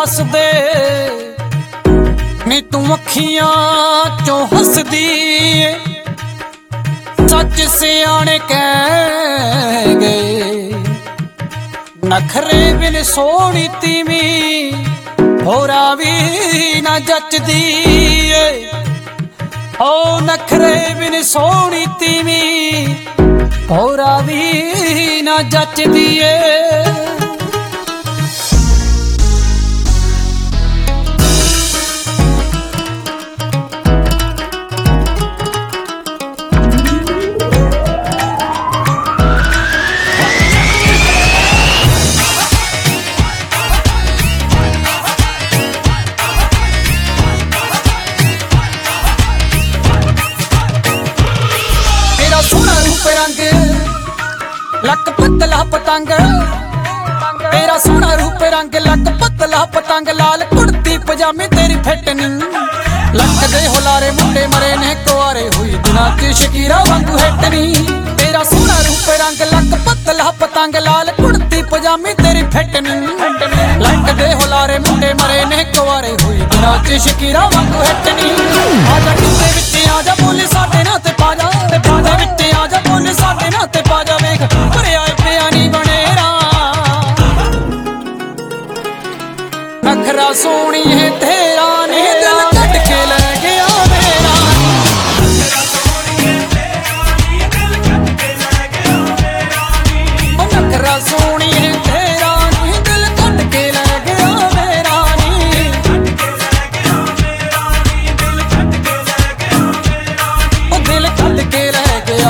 ਹੱਸਦੇ ਨੀ ਤੂੰ ਅੱਖੀਆਂ ਚੋਂ ਹੱਸਦੀ ਏ ਸੱਚ ਸਿਆਣੇ ਕਹਿ ਗਏ ਨਖਰੇ ਬਿਨ ਸੋਹਣੀ ਤੀਵੀਂ ਹੋਰਾਂ ਵੀ ਨਾ ਜੱਚਦੀ ਏ ਓ ਨਖਰੇ ਬਿਨ ਸੋਹਣੀ ਤੀਵੀਂ ਹੋਰਾਂ ਵੀ ਨਾ ਜੱਚਦੀ ਏ ਲੱਕ ਪਤਲਾ ਪਤੰਗ ਤੇਰਾ ਸੋਹਣਾ ਰੂਪ ਰੰਗ ਲੱਕ ਪਤਲਾ ਪਤੰਗ ਲਾਲ ਕੁੜਤੀ ਪਜਾਮੀ ਤੇਰੀ ਫਿੱਟ ਨੀ ਲੱਕ ਦੇ ਹੁਲਾਰੇ ਮੁੰਡੇ ਮਰੇ ਨੇ ਕੁਆਰੇ ਹੋਈ ਦਿਨਾਂ ਚ ਸ਼ਕੀਰਾ ਵਾਂਗੂ ਹਿੱਟ ਨੀ ਤੇਰਾ ਸੋਹਣਾ ਰੂਪ ਰੰਗ ਲੱਕ ਪਤਲਾ ਪਤੰਗ ਲਾਲ ਕੁੜਤੀ ਪਜਾਮੀ ਤੇਰੀ ਫਿੱਟ ਨੀ ਲੱਕ ਦੇ ਹੁਲਾਰੇ ਮੁੰਡੇ ਮਰੇ ਨੇ ਕੁਆਰੇ ਹੋਈ ਦਿਨਾਂ ਚ ਸ਼ਕੀਰਾ ਵਾਂਗੂ ਹਿੱਟ ਨੀ ਆਜਾ ਕਿਤੇ ਵਿੱਚ ਆਜਾ ਬੋਲੇ ਸਾਡੇ ਨਾਲ ਤੇ ਪਾਜਾ ਤੇ ਬਾਦੇ ਵਿੱਚ ਆਜਾ ਬੋਲੇ ਸਾਡੇ ਨਾਲ ਤੇ ਪਾਜਾ ਵੇਖ ਭਰਿਆ ਪਿਆ ਨੀ ਬਣੇਰਾ ਨਖਰਾ ਸੋਹਣੀਏ ਤੇਰਾ ਨੀ ਦਿਲ ਕੱਢ ਕੇ ਲੈ ਗਿਆ ਮੇਰਾ ਨਖਰਾ ਸੋਹਣੀਏ ਤੇਰਾ ਨੀ ਦਿਲ ਕੱਢ ਕੇ ਲੈ ਗਿਆ ਮੇਰਾ ਨੀ ਉਹ ਦਿਲ ਕੱਢ ਕੇ ਲੈ ਗਿਆ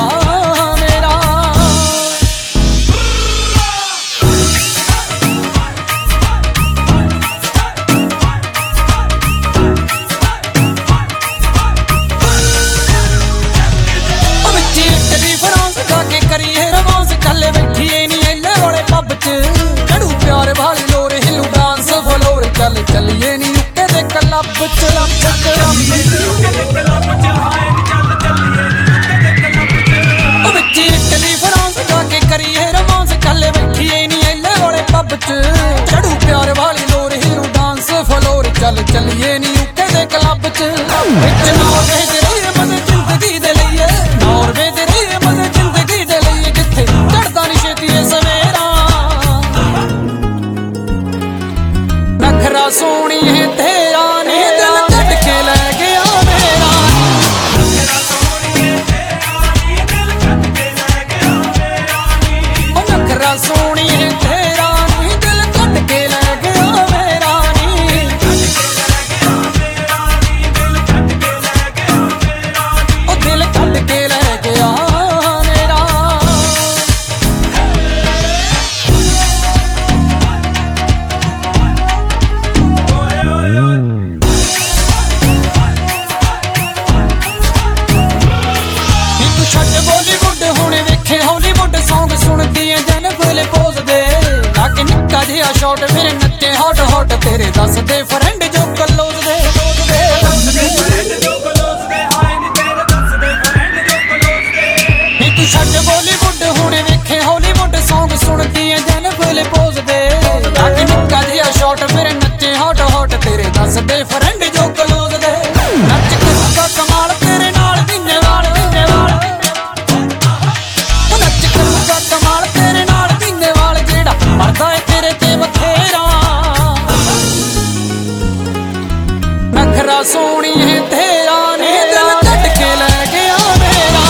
ਚੜੂ ਪਿਆਰ ਵਾਲੀ ਲੋਰ ਹਿਲੂ ਡਾਂਸ ਫਲੋਰ ਚੱਲ ਚੱਲੀਏ ਨੀ ਉੱਤੇ ਦੇ ਕਲੱਬ ਚ ਉਹ ਵਿੱਚ ਇਟਲੀ ਫਰਾਂਸ ਜਾ ਕੇ ਕਰੀਏ ਰੋਮਾਂਸ ਕੱਲੇ ਬੈਠੀਏ ਨੀ ਐਲੇ ਵਾਲੇ ਪੱਬ ਚ ਚੜੂ ਪਿਆਰ ਵਾਲੀ ਲੋਰ ਹਿਲੂ ਡਾਂਸ ਫਲੋਰ ਚੱਲ ਚੱਲੀਏ ਨੀ ਉੱਤੇ ਦੇ ਕਲੱਬ ਚ ਵਿੱਚ ਨਾਰਵੇ ਦੇ ਰਹੇ ਮਜ਼ੇ ਜ਼ਿੰਦਗੀ ਦੇ ਲਈਏ ਨਾਰਵੇ ਦੇ ਰਹੇ ਮਜ਼ੇ ਜ਼ਿੰਦਗੀ ਦੇ ਲਈਏ ਜਿੱਥੇ ਚੜਦਾ ਨੀ ਛੇਤੀ ਸਵੇਰਾ ਨਖਰਾ ਸੋਹਣੀਏ ਤੇਰਾ ਨੀ ਦਿਲ ਕੱਢ ਕੇ ਲੈ ਗਿਆ ਮੇਰਾ ਉਹ ਨਖਰਾ ਸੋਹਣੀਏ ਤੇਰਾ ਨੀ ਦਿਲ ਕੱਢ ਕੇ ਲੈ ਗਿਆ ਮੇਰਾ ਨੀ ਉਹ ਦਿਲ ਕੱਢ ਕੇ ਲੈ ਗਿਆ ਸ਼ਾਟ ਮੇਰੇ ਨੱਚੇ ਹੌਟ ਹੌਟ ਤੇਰੇ ਦੱਸਦੇ ਫਰੈਂਡ ਜੋ ਕਲੋਜ਼ ਦੇ ਨੀ ਤੂੰ ਛੱਡ ਬਾਲੀਵੁੱਡ ਹੁਣ ਵੇਖੇ ਹਾਲੀਵੁੱਡ ਸੌਂਗ ਸੁਣਦੀ ਐ ਜਨ ਫੁੱਲ ਪੋਜ਼ ਦੇ ਲੱਗ ਨਿੱਕਾ ਜਿਹਾ ਸ਼ਾਟ ਮੇਰੇ ਨੱਚੇ ਹੌਟ ਹੌਟ ਤੇਰੇ ਦੱਸਦੇ ਫਰੈਂਡ ਜੋ ਕਲੋਜ਼ ਦੇ ਨੱਚ ਕਰੂਗਾ ਕਮਾਲ ਤੇਰੇ ਨਾਲ ਦਿਨੇ ਵਾਲ ਉਹ ਨੱਚ ਕਰੂਗਾ ਕਮਾਲ ਤੇਰੇ ਨਾਲ ਦਿਨੇ ਵਾਲ ਜਿਹੜਾ ਮਰਦਾ ਏ ਤੇਰੇ ਤੇ ਬਥੇਰਾ ਨਖਰਾ ਸੋਹਣੀਏ ਤੇਰਾ ਨੀ ਦਿਲ ਕੱਢ ਕੇ ਲੈ ਗਿਆ ਮੇਰਾ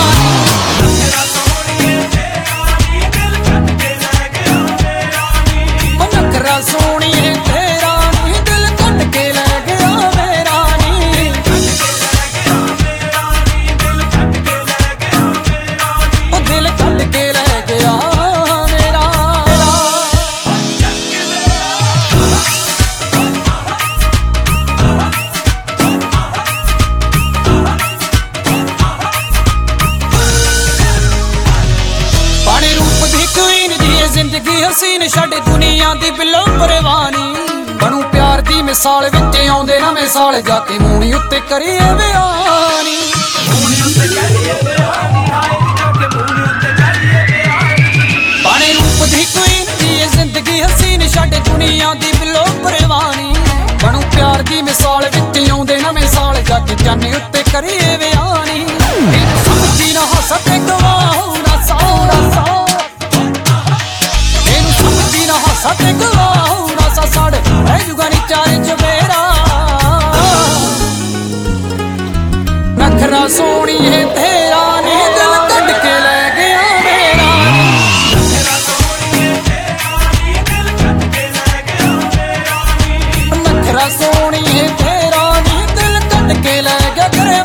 ਉਹ ਨਖਰਾ ਸੋਹਣੀਏ ਤੇਰਾ ਨੀ ਦਿਲ ਕੱਢ ਕੇ ਲੈ ਗਿਆ ਮੇਰਾ ਨੀ ਉਹ ਦਿਲ ਕੱਢ ਕੇ ਲੈ ਗਿਆ ਜ਼ਿੰਦਗੀ ਹਸੀਨ ਛੱਡ ਦੁਨੀਆ ਦੀ ਬਿੱਲੋ ਪਰਵਾਨੀ ਬਣੂ ਪਿਆਰ ਦੀ ਮਿਸਾਲ ਵਿੱਚ ਆਉਂਦੇ ਨਵੇਂ ਸਾਲ ਜਾ ਕੇ ਮੂਣੀ ਉੱਤੇ ਕਰੀਏ ਬਿਆਨੀ ਬਾਣੇ ਰੂਪ ਦੀ ਕੋਈ ਨਹੀਂ ਜ਼ਿੰਦਗੀ ਹਸੀਨ ਛੱਡ ਦੁਨੀਆ ਦੀ ਬਿੱਲੋ ਪਰਵਾਨੀ ਕੇ ਜਾਨੇ ਉੱਤੇ ਕਰੀਏ ਵਿਆਨੀ ਇਹਨੂੰ ਸਮਝੀ ਨਾ ਹੱਸ ਤੇ ਗਵਾਉ ਨਾ ਸੌ ਇਹਨੂੰ ਸਮਝੀ ਨਾ ਹੱਸ ਤੇ ਗਵਾਉ ਨਾ ਸਾੜ ਰਹਿ ਜੂਗਾ ਨੀ ਚਾਰੇ ਚਵੇਰਾ ਨਖਰਾ ਸੋਹਣੀਏ ਤੇਰਾ ਨੀ ਦਿਲ ਕੱਢ ਕੇ ਲੈ ਗਿਆ ਮੇਰਾ ਨਖਰਾ ਸੋਹਣੀਏ ਤੇਰਾ ਨੀ ਦਿਲ ਕੱਢ ਕੇ ਲੈ ਗਿਆ ਘਰੇ